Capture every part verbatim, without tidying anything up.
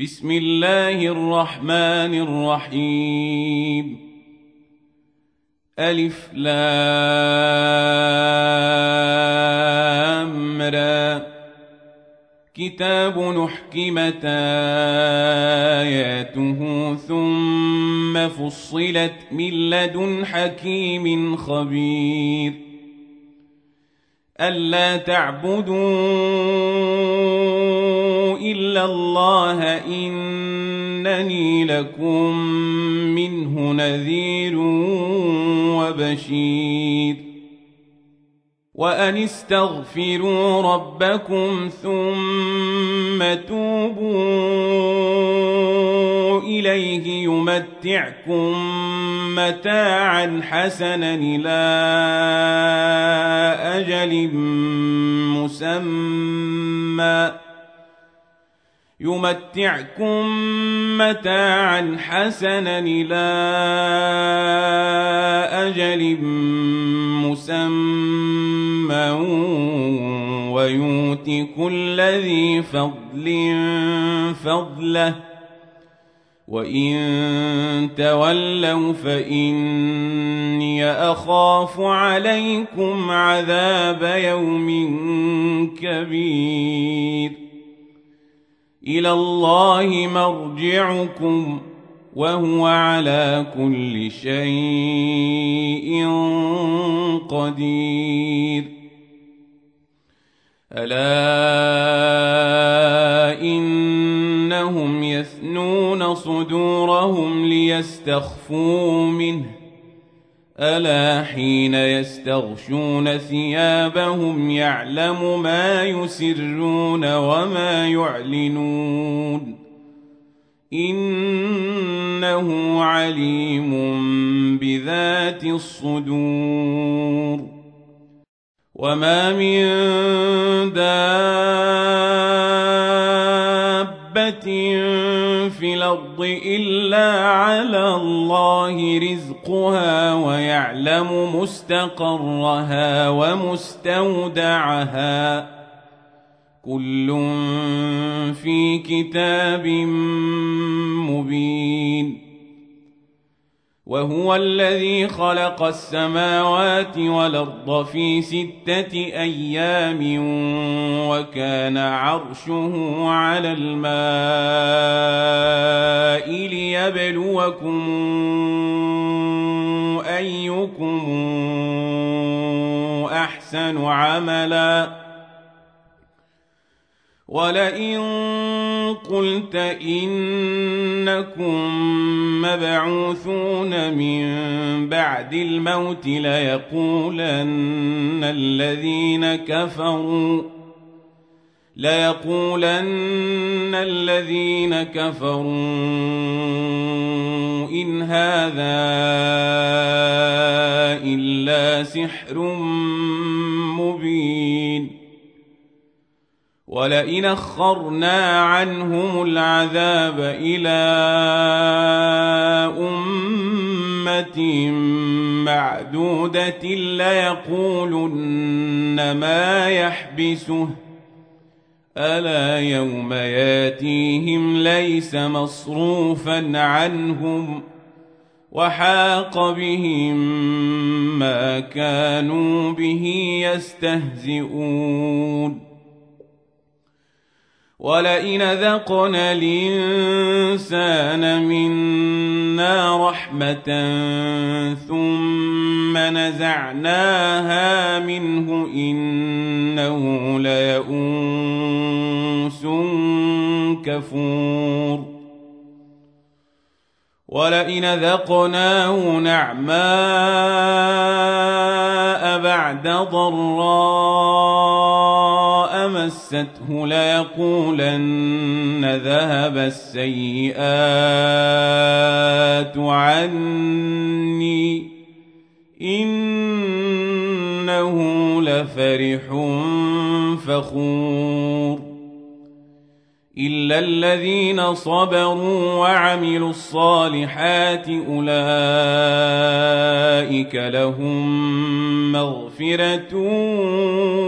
بسم الله الرحمن الرحيم. ألف لام را. كتاب نحكمت آياته ثم فصلت من لدن حكيم خبير. ألا تعبدوا إلا الله إنني لكم منه نذير وبشير. وأن استغفروا ربكم ثم توبوا إليه يمتعكم متاعا حسنا إلى أجل مسمى يمتعكم متاعا حسنا إلى أجل مسمى ويؤت كل ذي فضل فضله وإن تولوا فإني أخاف عليكم عذاب يوم كبير. إلى الله مرجعكم وهو على كل شيء قدير. ألا إنهم يثنون صدورهم ليستخفوا منه ألا حين يستغشون ثيابهم يعلم ما يسرون وما يعلنون إنه عليم بذات الصدور. وما من دابة في الأرض إلا على الله رزقها ويعلم مستقرها ومستودعها كل في كتاب مبين. وهو الذي خلق السماوات والأرض في ستة أيام وكان عرشه على الماء ليبلوكم أيكم أحسن عملا. ولئن قلت إنكم مبعوثون من بعد الموت ليقولن الذين كفروا ليقولن الذين كفروا إن هذا إلا سحر مبين. ولئن أخرنا عنهم العذاب إلى أمة معدودة ليقولن ما يحبسه ألا يوم ياتيهم ليس مصروفا عنهم وحاق بهم ما كانوا به يستهزئون. ولئن ذقنا الإنسان منا رحمة ثم نزعناها منه إنه ليئوس كفور. ولئن ذقناه نعماء بعد ضراء مسته ليقولن ذهب السيئات عني إنه لفرح فخور. إلا الذين صبروا وعملوا الصالحات أولئك لهم مغفرة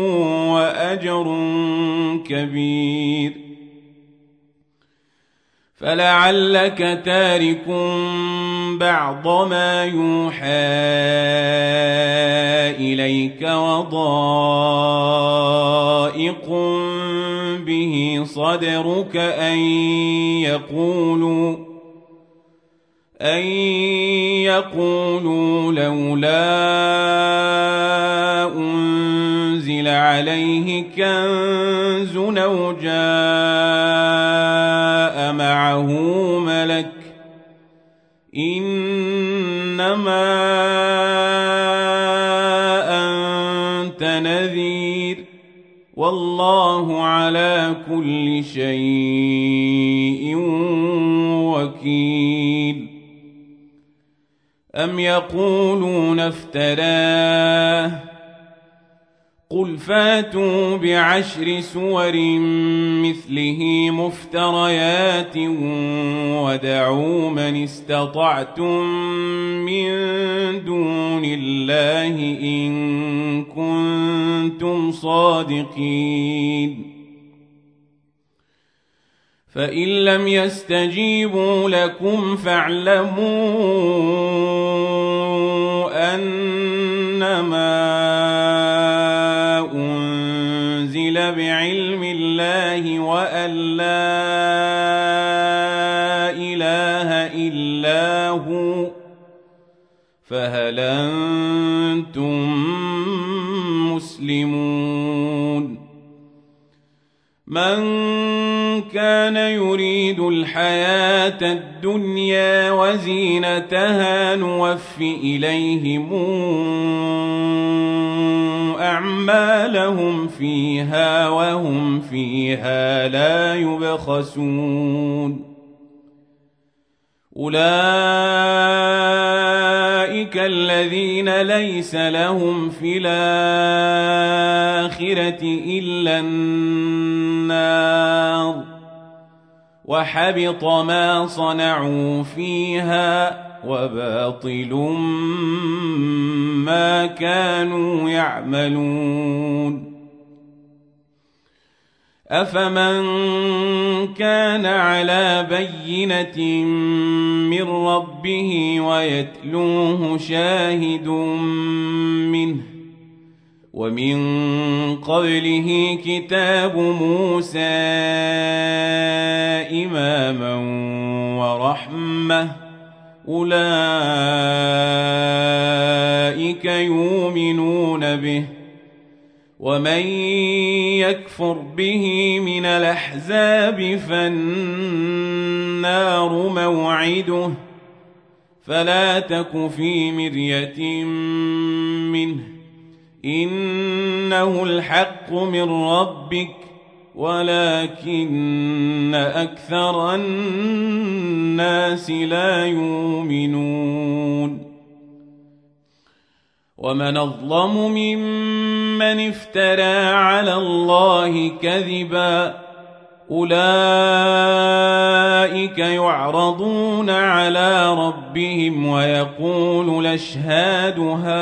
وأجر كبير. فلعلك تارك بعض ما يوحى إليك وضائق به صدرك أن يقولوا أن يقولوا لولا أنزل عليه كنز أو جاء معه ملك إنما أنت نذير والله على كل شيء وكيل. أم يقولون افتراه قل فاتوا بعشر سور مثله مفتريات ودعوا من استطعتم من دون الله إن كنتم صادقين. فإن لم يستجيبوا لكم فاعلموا أنما أنزل بعلم الله وأن لا إله إلا هو فهل أنتم مسلمون. من كان يريد الحياة الدنيا وزينتها نوف إليهم أعمالهم فيها وهم فيها لا يبخسون. أولئك الذين ليس لهم في الآخرة إلا النار وحبط ما صنعوا فيها وباطل ما كانوا يعملون. أفمن كان على بينة من ربه ويتلوه شاهد منه ومن قبله كتاب موسى إماما ورحمة أولئك يؤمنون به ومن يكفر به من الأحزاب فالنار موعده فلا تك في مرية منه إنه الحق من ربك ولكن أكثر الناس لا يؤمنون. ومن أظلم ممن افترى على الله كذبا أولئك يعرضون على ربهم ويقول الأشهاد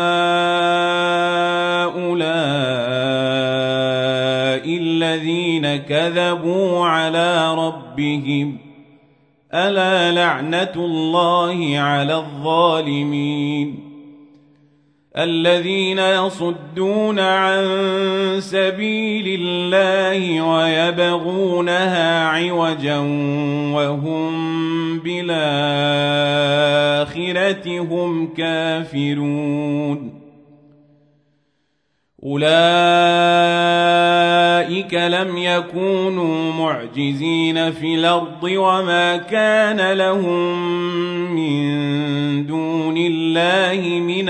هؤلاء الذين كذبوا على ربهم ألا لعنة الله على الظالمين. الذين يصدون عن سبيل الله ويبغونها عوجا وهم بالآخرة هم كافرون. أولئك لم يكونوا معجزين في الأرض وما كان لهم من دون الله من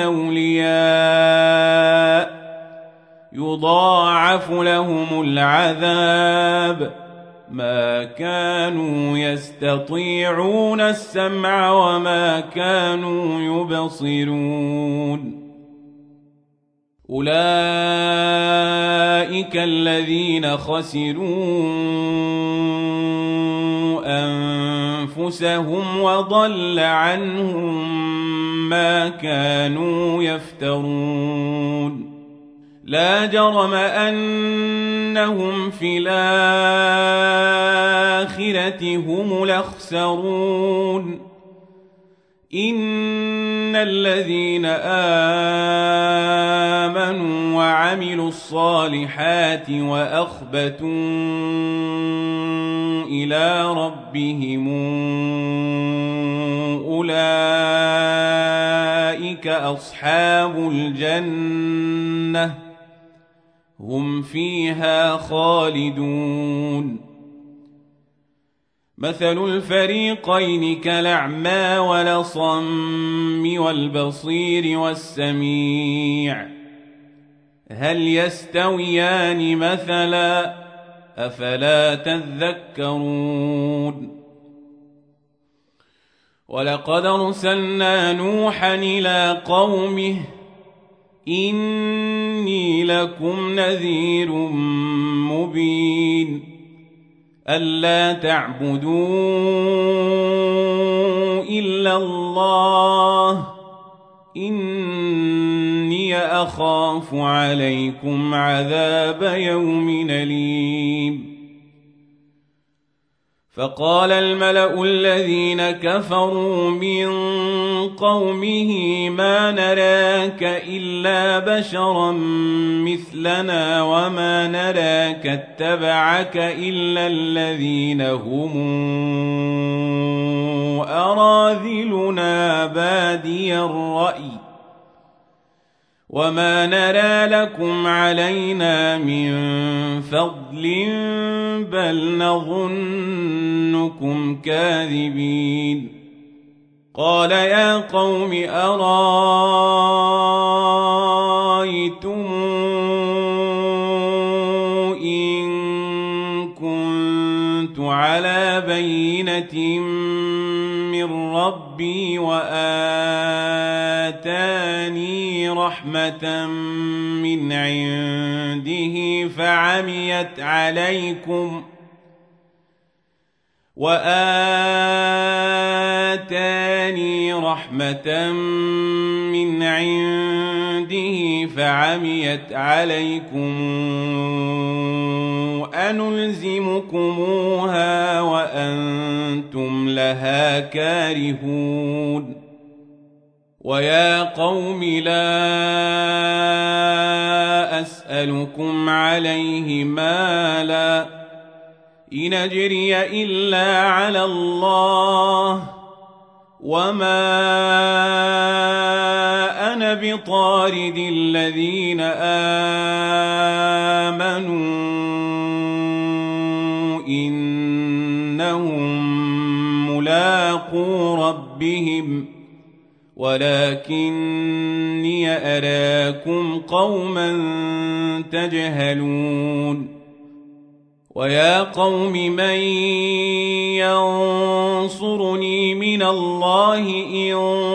أولياء يضاعف لهم العذاب ما كانوا يستطيعون السمع وما كانوا يبصرون. أولئك الذين خسروا أنفسهم وضل عنهم ما كانوا يفترون. لا جرم أنهم في الآخرة هم الأخسرون إن الذين آمنوا وعملوا الصالحات وأخبتوا إلى ربهم أولئك أصحاب الجنة هم فيها خالدون مثل الفريقين كالأعمى والأصم والبصير والسميع هل يستويان مثلا أفلا تذكرون ولقد أرسلنا نوحا إلى قومه إني لكم نذير مبين ألا تعبدوا إلا الله إني أخاف عليكم عذاب يوم أليم فقال الملأ الذين كفروا من قومه ما نراك إلا بشرا مثلنا وما نراك اتبعك إلا الذين هم أراذلنا بادي الرأي وما نرى لكم علينا من فضل بل نظنكم كاذبين قال يا قوم أرأيتم إن كنت على بينة من ربي وآتاني رحمة من عنده فعميت عليكم وآتاني رحمة من عنده فعميت عليكم أنلزمكموها وأنتم لها كارهون ويا قوم لا أسألكم عليه مالا إن أجري إلا على الله وما أنا بطارد الذين آمنوا إنهم ملاقو ربهم ولكني أراكم قوما تجهلون ويا قوم من ينصرني من الله إن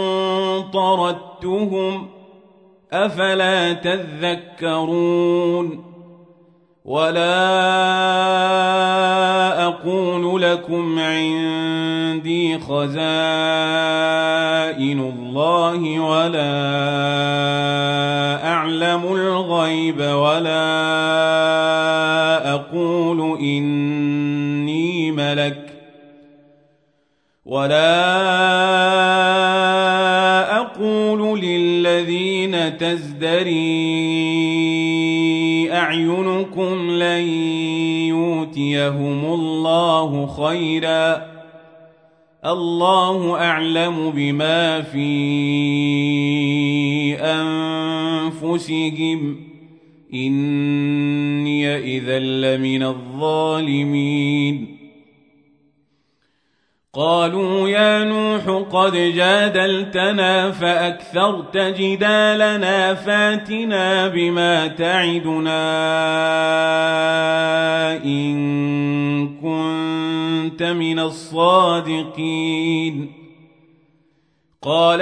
طردتهم أفلا تذكرون ولا أقول لكم عندي خزائن الله ولا أعلم الغيب ولا أقول إني ملك ولا أقول للذين تزدري أعينكم لن يؤتيهم الله خيرا الله أعلم بما في أنفسهم إني إذا لمن الظالمين قالوا يا نوح قد جادلتنا فأكثرت جدالنا فاتنا بما تعدنا إن كنت من الصادقين قال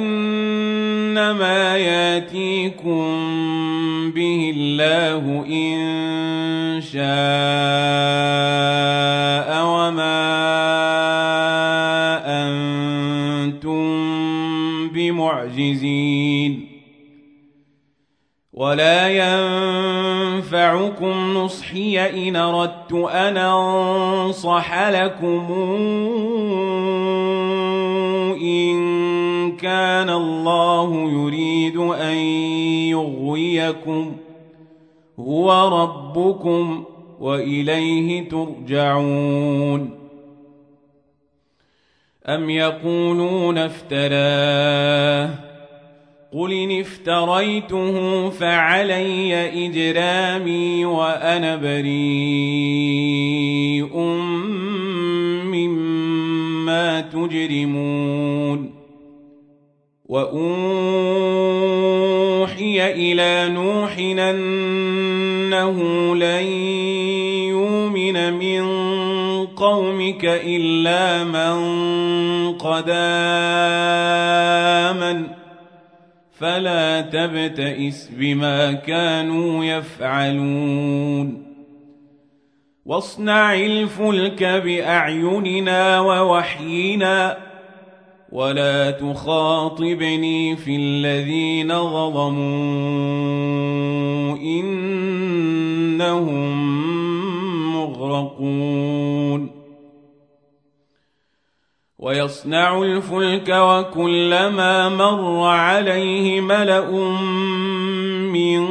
إنما ياتيكم به الله إن شاء وما أنتم بمعجزين ولا ينفعكم نصحي إن أردت أن أنصح لكم إن كان الله يريد أن يغويكم هو ربكم وإليه ترجعون. أم يقولون افتراه قل إن افتريته فعلي إجرامي وأنا بريء مما تجرمون. وأوحي إلى نوح أنه لن يؤمن من قومك إلا من قد آمن فلا تبتئس بما كانوا يفعلون. واصنع الفلك بأعيننا ووحينا ولا تخاطبني في الذين ظلموا إنهم مغرقون. ويصنع الفلك وكلما مر عليه ملأ من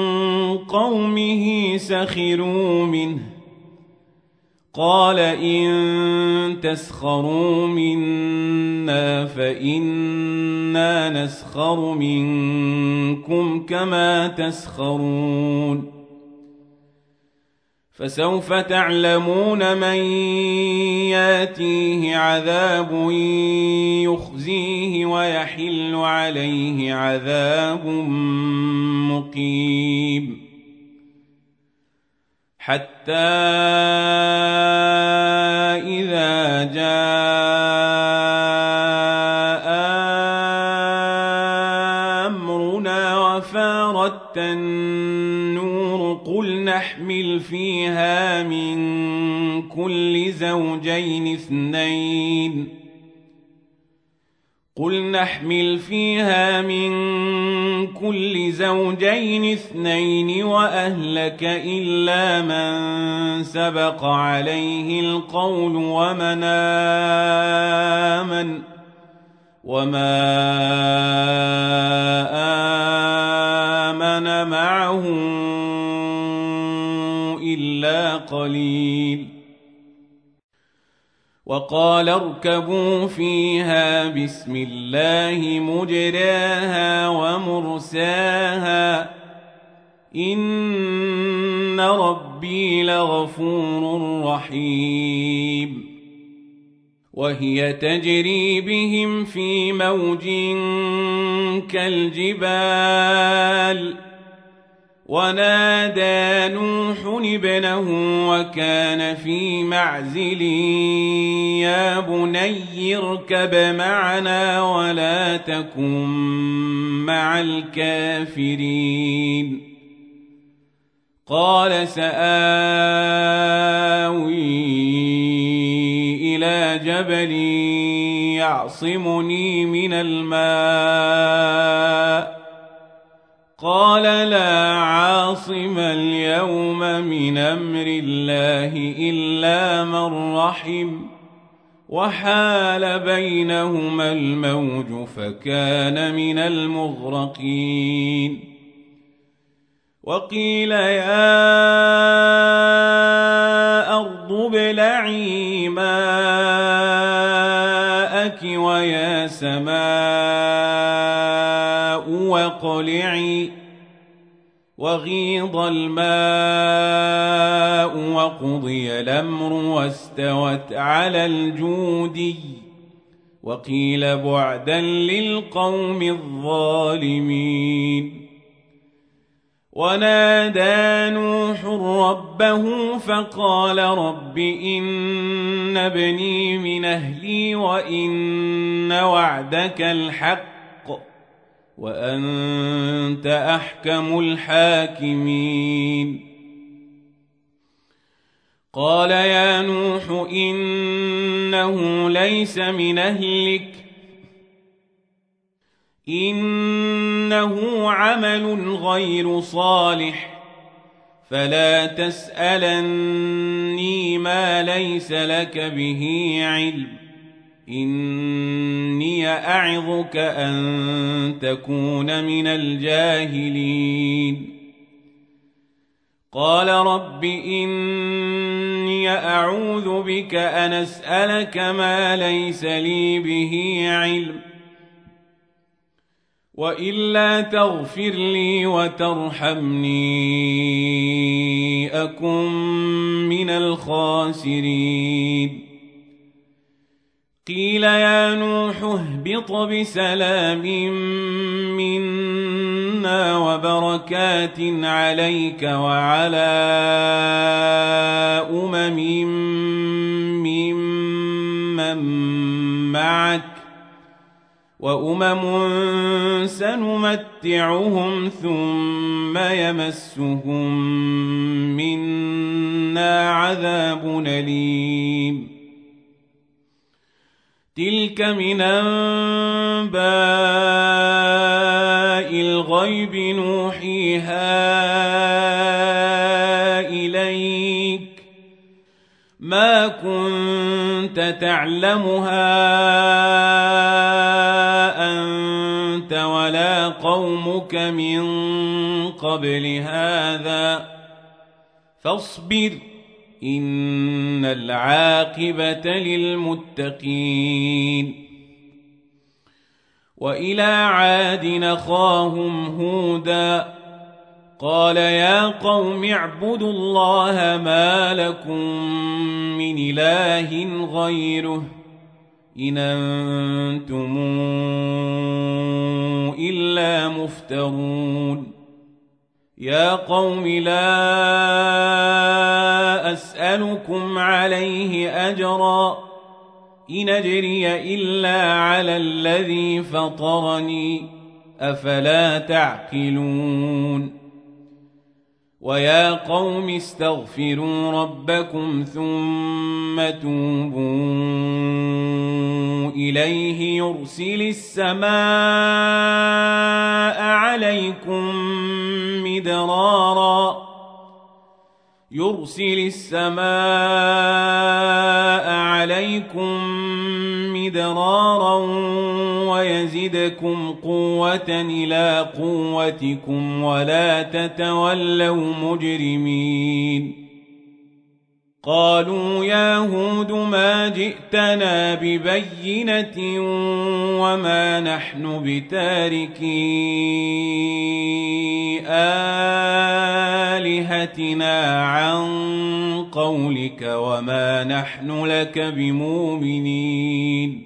قومه سخروا منه قال إن تسخروا منا فإنا نسخر منكم كما تسخرون. فسوف تعلمون من ياتيه عذاب يخزيه ويحل عليه عذاب مقيم. حتى إذا جاء أمرنا وفارت النور قل نحمل فيها من كل زوجين اثنين قل نحمل فيها من كل زوجين اثنين وأهلك إلا من سبق عليه القول ومن آمن وما آمن معه إلا قليل. وقال اركبوا فيها بسم الله مجراها ومرساها إن ربي لغفور رحيم. وهي تجري بهم في موج كالجبال ونادى نوح ابنه وكان في معزل يا بني اركب معنا ولا تكن مع الكافرين قال سآوي إلى جبل يعصمني من الماء قال لا عاصم اليوم من أمر الله إلا من رحم وحال بينهما الموج فكان من المغرقين. وقيل يا أرض ابلعي ماءك ويا سماء واقلعي وغيض الماء وقضي الأمر واستوت على الجودي وقيل بعدا للقوم الظالمين. ونادى نوح ربه فقال رب إن ابني من أهلي وإن وعدك الحق وأنت أحكم الحاكمين. قال يا نوح إنه ليس من أهلك إنه عمل غير صالح فلا تسألني ما ليس لك به علم إني أعظك أن تكون من الجاهلين قال رب إني أعوذ بك أن أسألك ما ليس لي به علم وإلا تغفر لي وترحمني أكن من الخاسرين قيل يا نوح اهبط بسلام منا وبركات عليك وعلى أمم ممن معك وأمم سنمتعهم ثم يمسهم منا عذاب أليم تلك من أنباء الغيب نوحيها إليك ما كنت تعلمها أنت ولا قومك من قبل هذا فاصبر إن العاقبة للمتقين وإلى عاد أخاهم هودا قال يا قوم اعبدوا الله ما لكم من إله غيره إن أنتم إلا مفترون يا قوم لا أسألكم عليه أجرا إن أجري إلا على الذي فطرني أفلا تعقلون ويا قوم استغفروا ربكم ثم توبوا إليه يرسل السماء عليكم مدرارا يرسل السماء عليكم مدرارا ويزدكم قوة إلى قوتكم ولا تتولوا مجرمين قالوا يا هود ما جئتنا ببينة وما نحن بتاركي آلهتنا عن قولك وما نحن لك بمؤمنين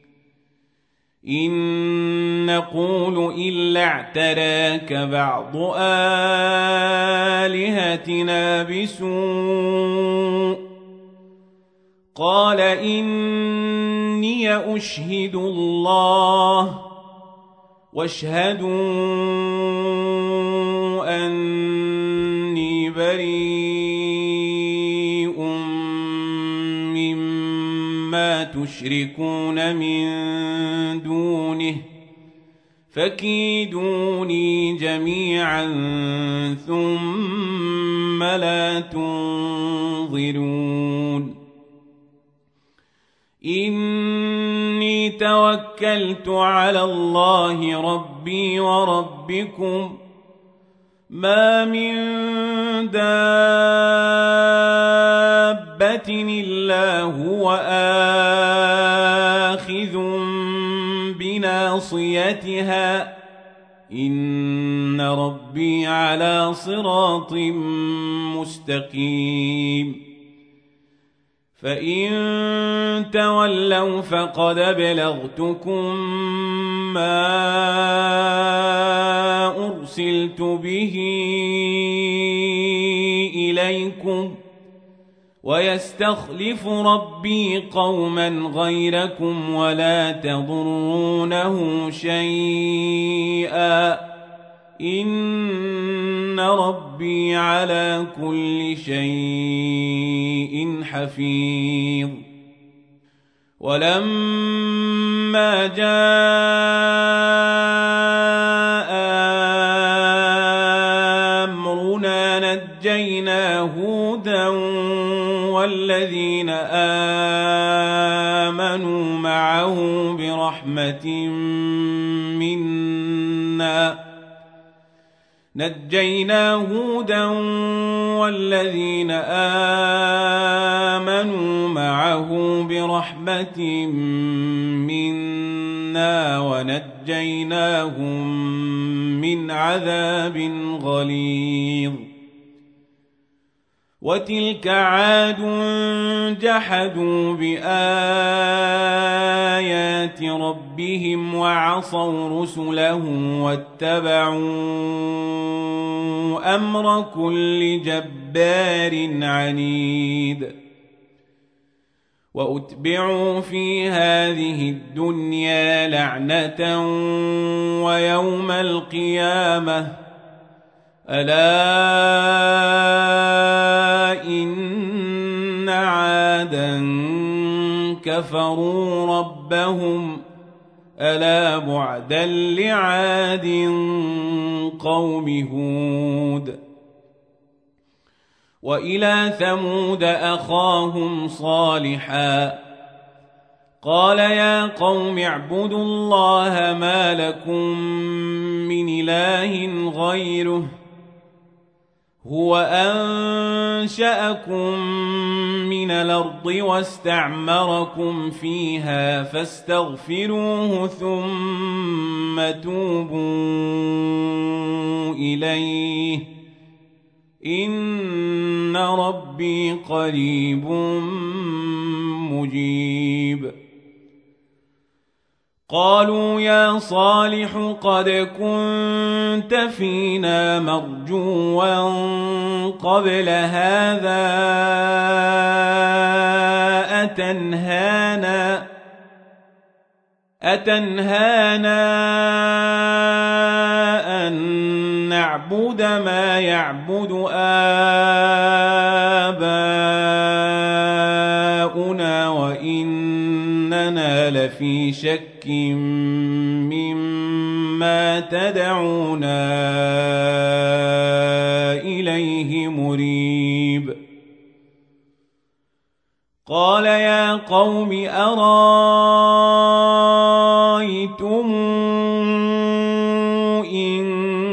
إن نقول إلا اعتراك بعض آلهتنا بسوء قال إني أشهد الله واشهدوا أني بريء مما تشركون من دونه فكيدوني جميعا ثم لا تنظرون إني توكلت على الله ربي وربكم ما من دابة إلا هو آخذ بناصيتها إن ربي على صراط مستقيم فإن تولوا فقد أبلغتكم ما أرسلت به إليكم ويستخلف ربي قوما غيركم ولا تضرونه شيئا إن ربي على كل شيء حفيظ ولما جاء والذين آمنوا معه برحمة منا نجينا هودا والذين آمنوا معه برحمة منا ونجيناهم من عذاب غليظ وتلك عاد جحدوا بآيات ربهم وعصوا رسله واتبعوا أمر كل جبار عنيد وأتبعوا في هذه الدنيا لعنة ويوم القيامة ألا إن عادا كفروا ربهم ألا بعدا لعاد قوم هود وإلى ثمود أخاهم صالحا قال يا قوم اعبدوا الله ما لكم من إله غيره هو أنشأكم من الأرض واستعمركم فيها فاستغفروه ثم توبوا إليه إن ربي قريب مجيب قالوا يا صالح قد كنت فينا مرجوا قبل هذا أتنهانا أتنهانا أن نعبد ما يعبد آباؤنا وإننا لفي شك مما تدعونا إليه مريب قال يا قوم أرأيتم إن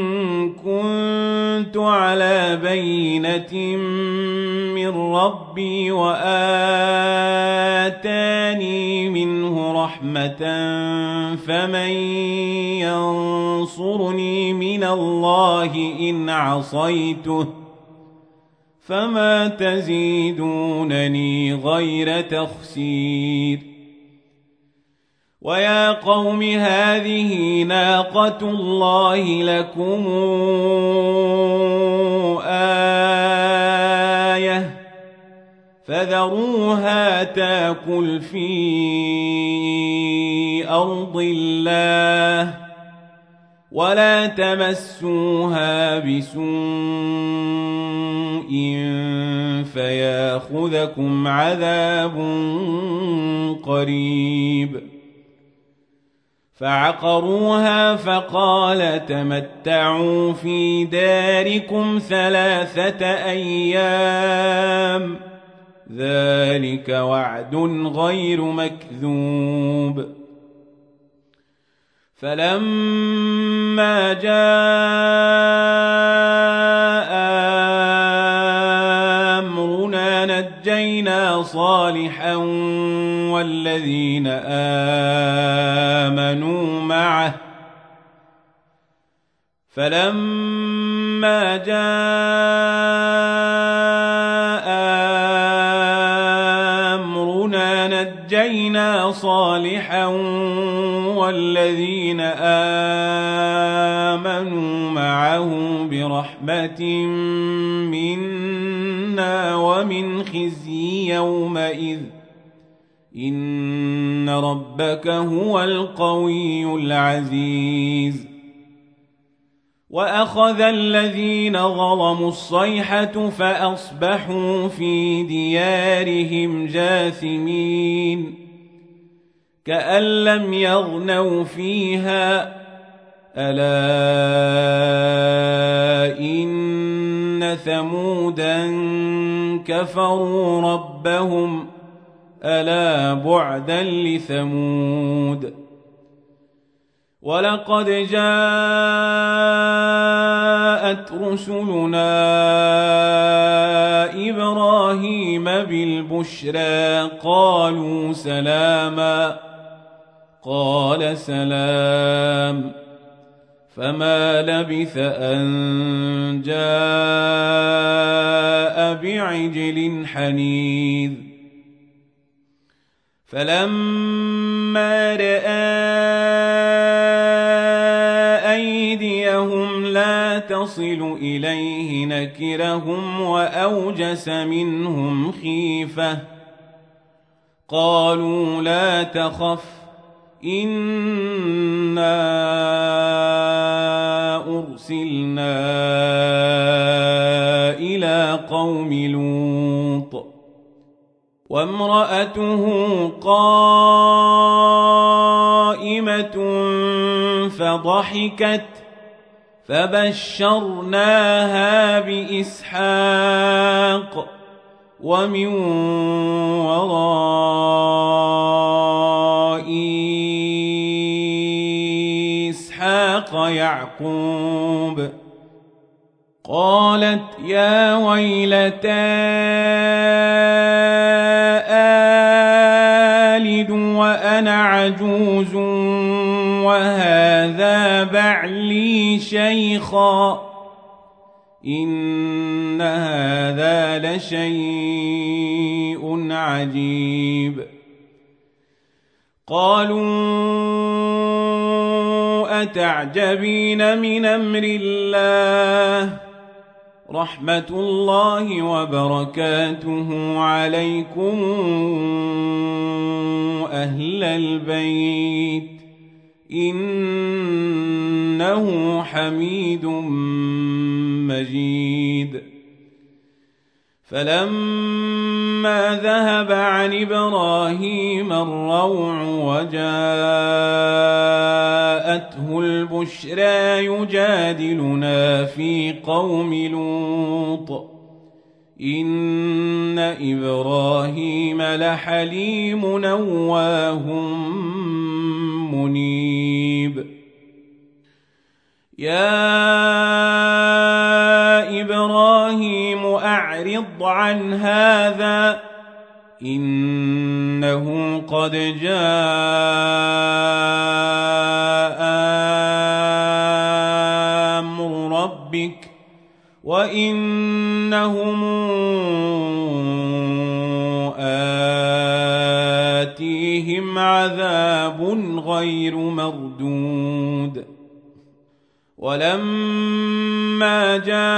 كنت على بينة من ربي وآتاني منه رحمة فمن ينصرني من الله إن عصيته فما تزيدونني غير تخسير ويا قوم هذه ناقة الله لكم آية فذروها تاكل في أرض الله ولا تمسوها بسوء فياخذكم عذاب قريب فعقروها فقال تمتعوا في داركم ثلاثة أيام ذلك وعد غير مكذوب فلما جاء أمرنا نجينا صالحا والذين آمنوا معه فلما جاء أمرنا نجينا صالحا والذين آمنوا معه برحمة منا ومن خزي يومئذ إن ربك هو القوي العزيز وأخذ الذين ظلموا الصيحة فأصبحوا في ديارهم جاثمين كأن لم يغنوا فيها ألا إن ثمودا كفروا ربهم ألا بعدا لثمود ولقد جاءت رسلنا إبراهيم بالبشرى قالوا سلاما قال سلام فما لبث أن جاء بعجل حنيذ فلما رأى أيديهم لا تصل إليه نكرهم وأوجس منهم خيفة قالوا لا تخف إنا أرسلنا إلى قوم لوط وامرأته قائمة فضحكت فبشرناها بإسحاق ومن وراء إسحاق يعقوب قالت يا ويلتى آلد وأنا عجوز وهذا بعلي شيخا إن هذا لشيء عجيب قالوا أتعجبين من أمر الله رحمة الله وبركاته عليكم أهل البيت إنه حميد مجيد فلما ذهب عن إبراهيم الروع وجاءته البشرى يجادلنا في قوم لوط إن إبراهيم لحليم أواه منيب يا إبراهيم أعرض عن هذا إنه قد جاء أمر ربك وإنهم آتيهم عذاب غير مردود ولما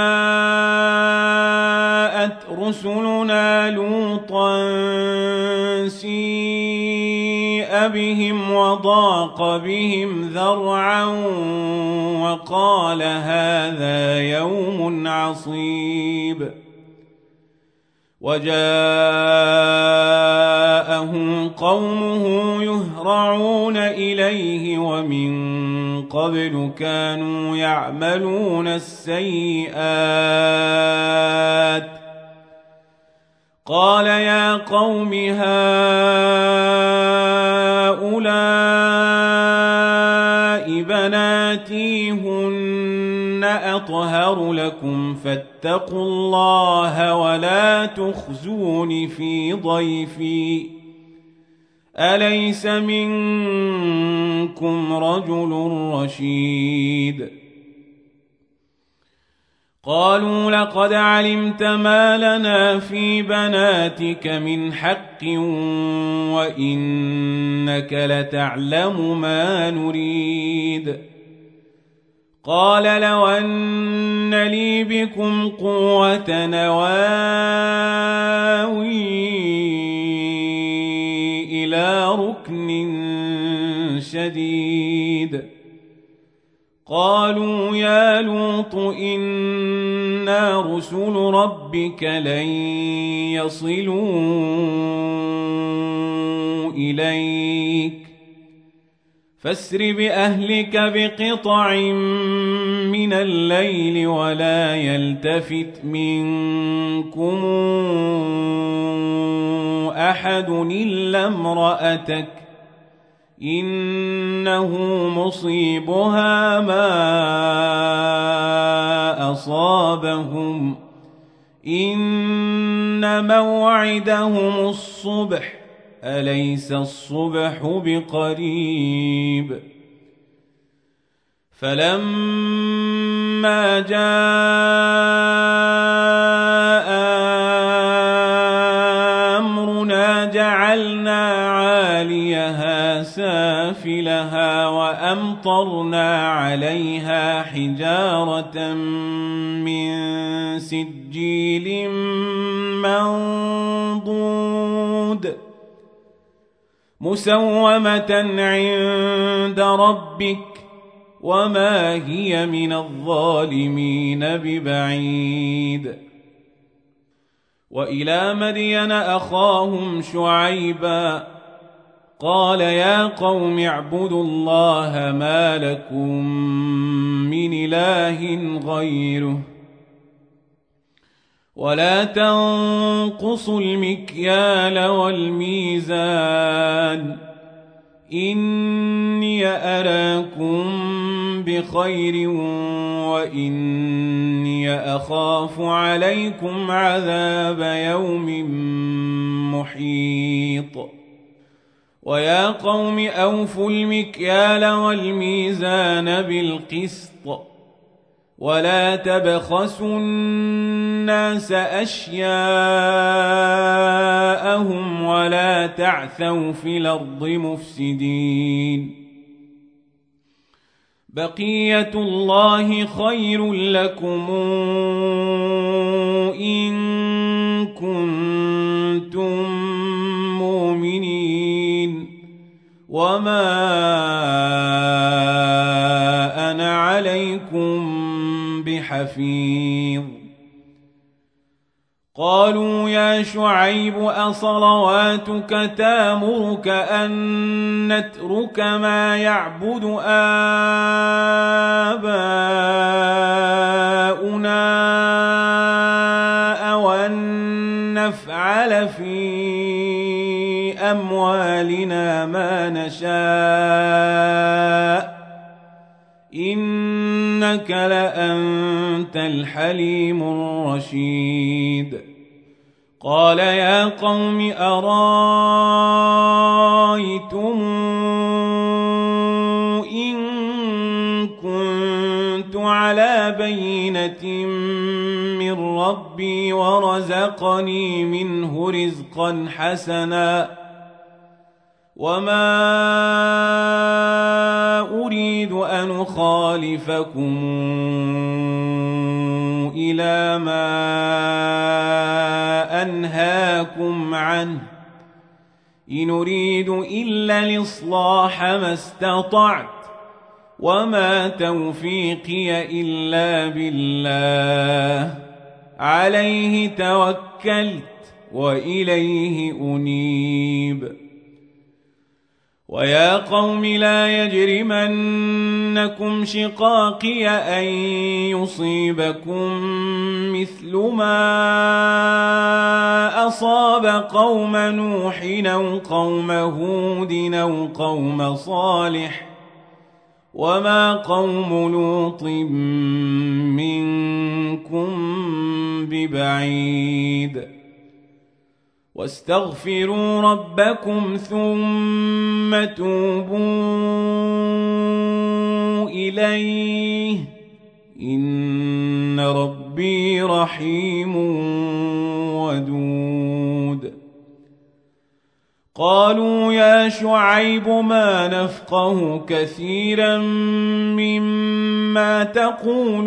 جاءت رسلنا لوطا سيء بهم وضاق بهم ذرعا وقال هذا يوم عصيب وجاءه قومه يهرعون إليه ومن قبل كانوا يعملون السيئات قال يا قوم هؤلاء بناتي هن أطهر لكم فاتقوا الله ولا تخزون في ضيفي أليس منكم رجل رشيد قالوا لقد علمت ما لنا في بناتك من حق وإنك لتعلم ما نريد قال لو أن لي بكم قوة نواوي إلى ركن شديد قالوا يا لوط إنا رسل ربك لن يصلوا إليك فاسر بأهلك بقطع من الليل ولا يلتفت منكم أحد إلا امرأتك إنه مصيبها ما أصابهم إن موعدهم الصبح أليس الصبح بقريب فلما جاء أمرنا جعلنا عاليها سافلها وأمطرنا عليها حجارة من سجيل منضود مسومة عند ربك وما هي من الظالمين ببعيد وإلى مدين أخاهم شعيبا قال يا قوم اعبدوا الله ما لكم من إله غيره ولا تنقصوا المكيال والميزان إني أراكم بخير وإني أخاف عليكم عذاب يوم محيط ويا قوم أوفوا المكيال والميزان بالقسط ولا تبخسوا الناس أشياءهم ولا تعثوا في الأرض مفسدين بقية الله خير لكم إن كنتم مؤمنين وما أنا عليكم بحفيظ قالوا يا شعيب أصلواتك تامرك أن نترك ما يعبد آباؤنا أو أن نفعل في أموالنا ما نشاء إنك لأنت الحليم الرشيد قال يا قوم أرايتم إن كنت على بينة من ربي ورزقني منه رزقا حسنا وما أريد أن أخالفكم إلى ما أنهاكم عنه إن أريد إلا الإصلاح ما استطعت وما توفيقي إلا بالله عليه توكلت وإليه أنيب ويا قوم لا يجرمنكم شقاقي أن يصيبكم مثل ما أصاب قوم نوح أو قوم هود أو قوم صالح وما قوم لوط منكم ببعيد واستغفروا ربكم ثم توبوا إليه إن ربي رحيم ودود قالوا يا شعيب ما نفقه كثيرا مما تقول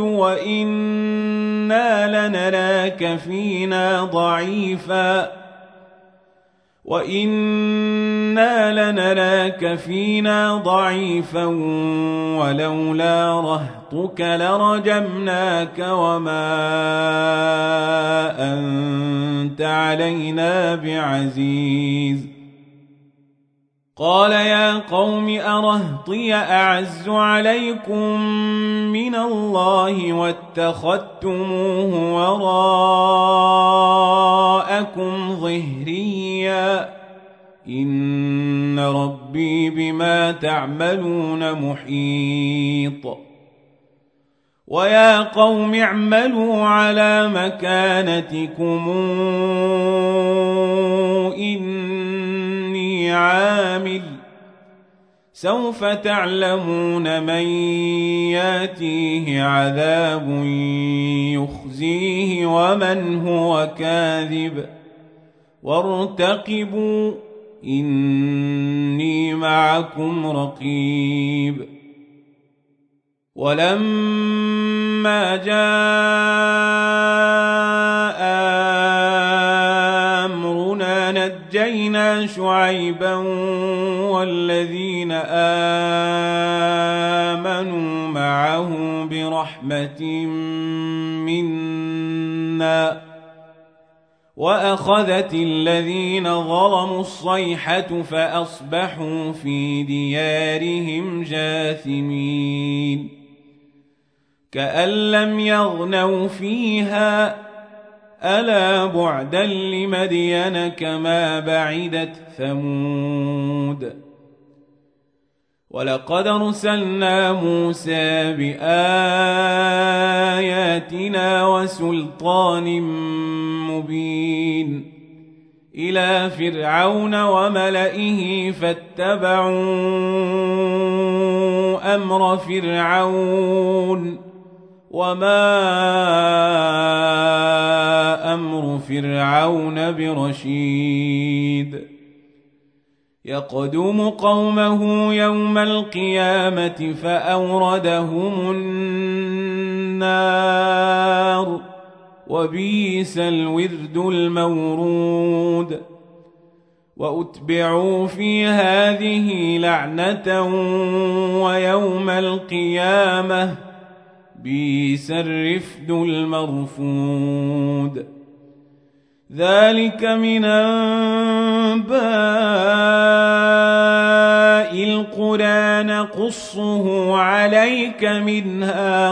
وإنا لنراك فينا ضعيفا وإنا لنراك فينا ضعيفا ولولا رهطك لرجمناك وما أنت علينا بعزيز قال يا قوم أرهطي أعز عليكم من الله واتخذتموه وراءكم ظهريا إن ربي بما تعملون محيط ويا قوم اعملوا على مكانتكم إني عامل سوف تعلمون من ياتيه عذاب يخزيه ومن هو كاذب وارتقبوا إني معكم رقيب ولما جاء أمرنا نجينا شعيبا والذين آمنوا معه برحمة منا وأخذت الذين ظلموا الصيحة فأصبحوا في ديارهم جاثمين كأن لم يغنوا فيها ألا بعدا لمدين كما بعدت ثمود ولقد أرسلنا موسى بآياتنا وسلطان مبين إلى فرعون وملئه فاتبعوا أمر فرعون وما أمر فرعون برشيد يقدم قومه يوم القيامة فأوردهم النار وبئس الورد المورود وأتبعوا في هذه لعنة ويوم القيامة بئس الرفد المرفود ذلك من أنباء القرى نقصه عليك منها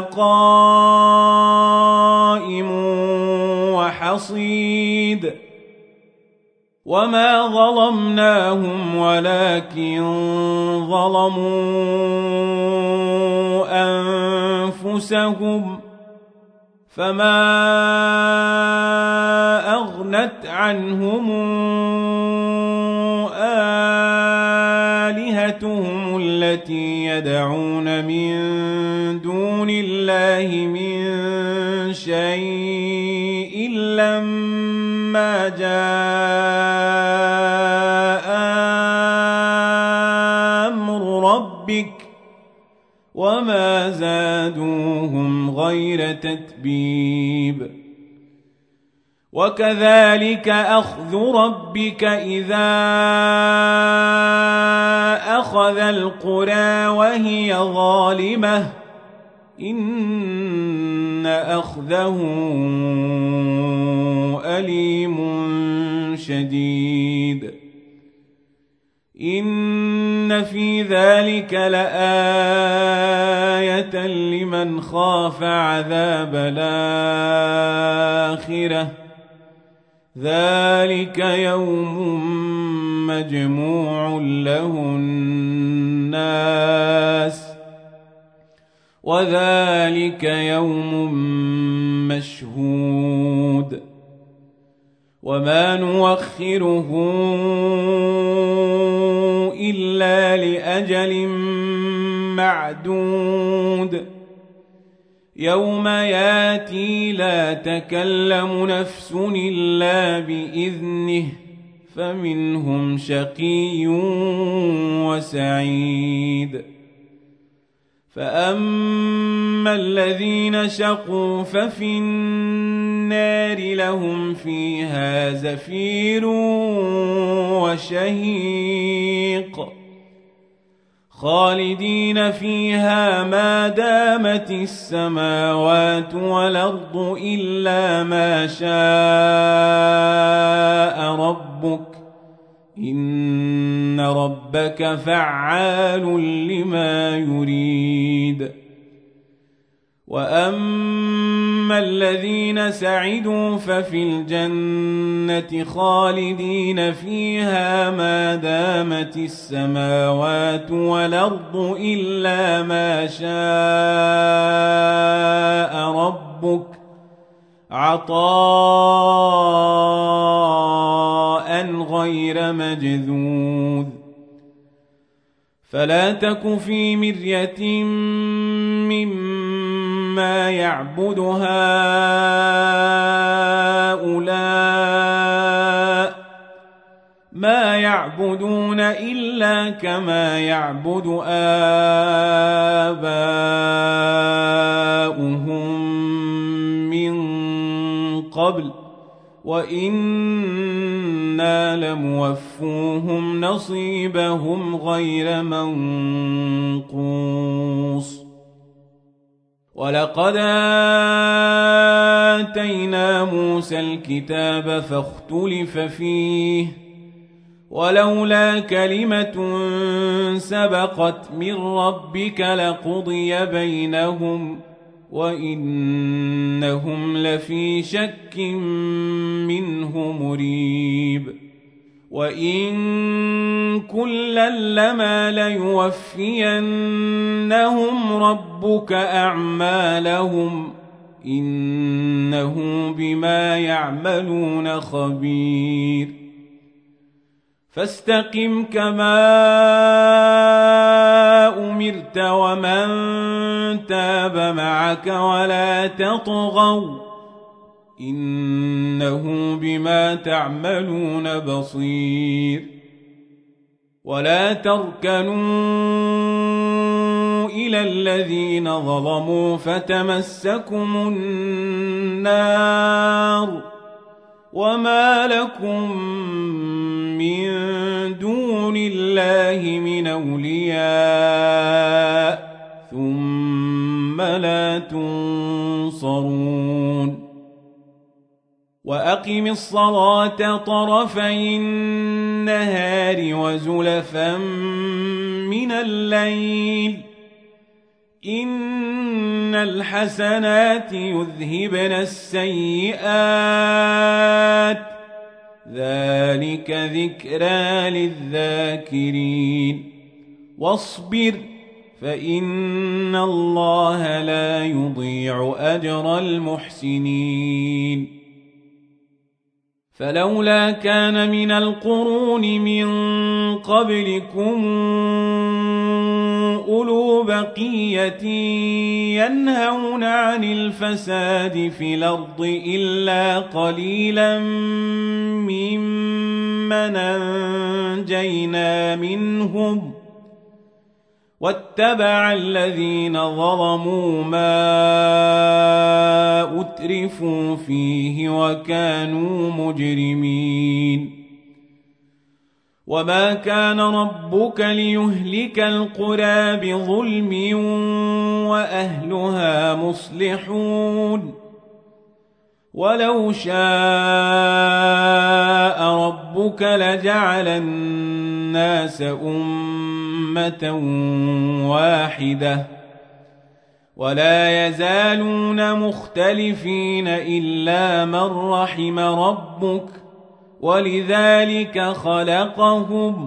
قائم وحصيد وما ظلمناهم ولكن ظلموا أنفسهم فما أغنت عنهم آلهتهم التي يدعون من دون الله من شيء لما جاء أمر ربك وما زادوهم غير تتبيب وكذلك أخذ ربك إذا أخذ القرى وهي ظالمة إن أخذه أليم شديد إن في ذلك لآية لمن خاف عذاب الآخرة ذلك يوم مجموع له الناس وذلك يوم مشهود وما نوخره إلا لأجل معدود يوم ياتي لا تكلم نفس إلا بإذنه فمنهم شقي وسعيد فأما الذين شقوا ففي النار لهم فيها زفير وشهيق خالدين فيها ما دامت السماوات والأرض إلا ما شاء ربك إن ربك فعال لما يريد. وأما الذين سعدوا ففي الجنة خالدين فيها ما دامت السماوات والأرض إلا ما شاء ربك عطاء غير مجذوذ. فلا تك في مرية مما يعبد هؤلاء ما يعبدون إلا كما يعبد آباؤهم من قبل وإنا لموفوهم نصيبهم غير منقوص. ولقد آتينا موسى الكتاب فاختلف فيه ولولا كلمة سبقت من ربك لقضي بينهم وإنهم لفي شك منه مريب. وإن كلا لما ليوفينهم ربك أعمالهم إنه بما يعملون خبير. فاستقم كما أمرت ومن تاب معك ولا تطغوا إنه بما تعملون بصير. ولا تركنوا إلى الذين ظلموا فتمسكم النار وما لكم من دون الله من أولياء ثم لا تنصرون. وأقم الصلاة طرفي النهار وزلفا من الليل إن الحسنات يذهبن السيئات ذلك ذكرى للذاكرين. واصبر فإن الله لا يضيع أجر المحسنين. فلولا كان من القرون من قبلكم أولو بقية ينهون عن الفساد في الأرض إلا قليلا ممن أنجينا منهم واتبع الذين ظلموا ما أترفوا فيه وكانوا مجرمين. وما كان ربك ليهلك القرى بظلم وأهلها مصلحون. ولو شاء ربك لجعل الناس أمة واحدة ولا يزالون مختلفين إلا من رحم ربك ولذلك خلقهم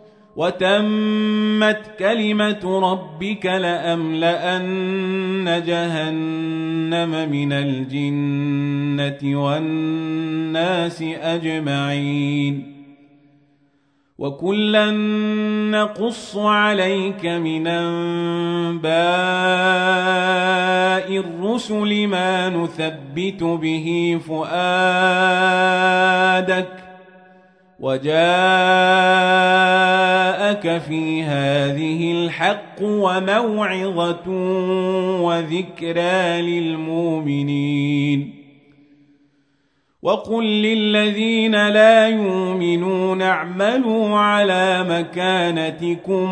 وتمت كلمة ربك لأملأن جهنم من الجنة والناس أجمعين. وكلا نقص عليك من أنباء الرسل ما نثبت به فؤادك وجاءك في هذه الحق وموعظة وذكرى للمؤمنين. وقل للذين لا يؤمنون اعملوا على مكانتكم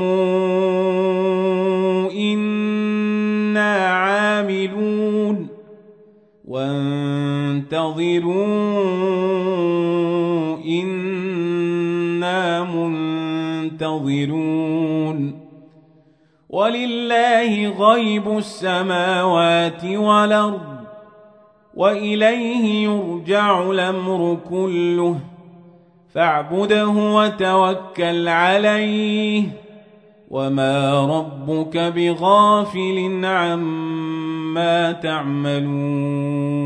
إنا عاملون وانتظروا إنا ينتظرون ولله غيب السماوات والأرض وإليه يرجع الأمر كله فاعبده وتوكل عليه وما ربك بغافل عما تعملون